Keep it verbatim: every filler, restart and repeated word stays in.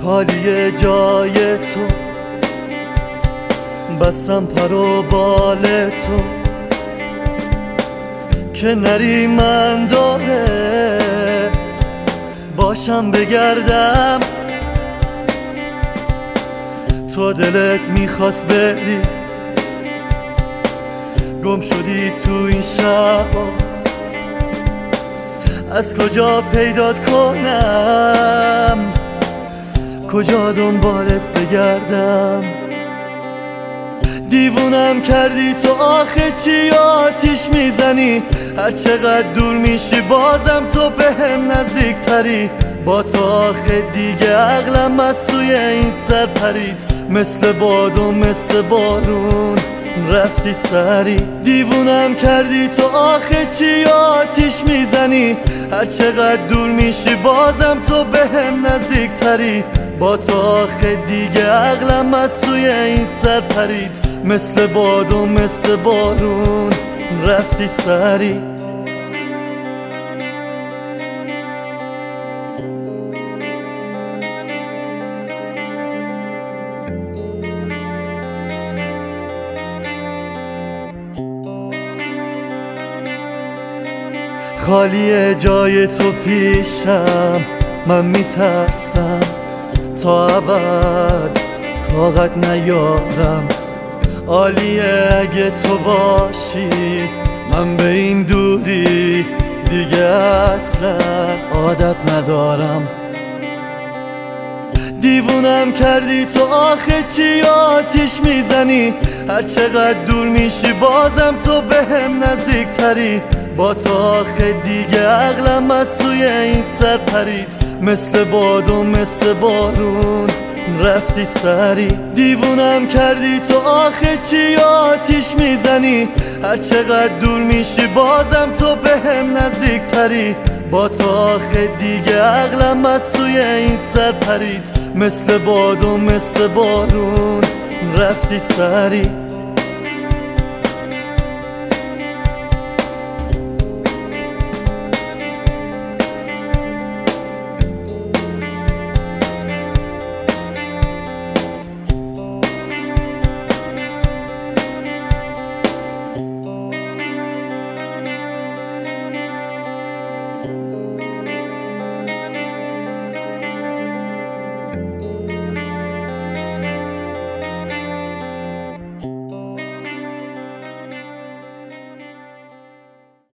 خالی جای تو، بستم پر و بال تو که نری من دارت باشم بگردم. تو دلت میخواست بری، گم شدی تو این شبا، از کجا پیدات کنم، کجا دنبالت بگردم. دیوونم کردی تو آخه چی آتیش میزنی، هر چقدر دور میشی بازم تو به هم نزدیک تری. با تو آخه دیگه عقلم از سوی این سر پرید، مثل باد و مثل بارون رفتی سری. دیوونم کردی تو آخه چی آتیش میزنی، هر چقدر دور میشی بازم تو به هم نزدیک تری. با تو آخه دیگه عقلم از سوی این سر پرید، مثل باد و مثل بارون رفتی سری. خالی جای تو پیشم، من میترسم تا ابد طاقت نیارم. عالیه اگه تو باشی، من به این دوری دیگه اصلا عادت ندارم. دیوونم کردی تو آخه چی آتیش میزنی، هر چقدر دور میشی بازم تو به هم نزدیک تری. با تو آخه دیگه عقلم از سوی این سر پرید، مثل باد و مثل بارون رفتی سری. دیوونم کردی تو آخه چی آتیش میزنی، هر چقدر دور میشی بازم تو به هم نزدیک تری. با تو آخه دیگه عقلم از سوی این سر پرید، مثل باد و مثل بارون رفتی سری. you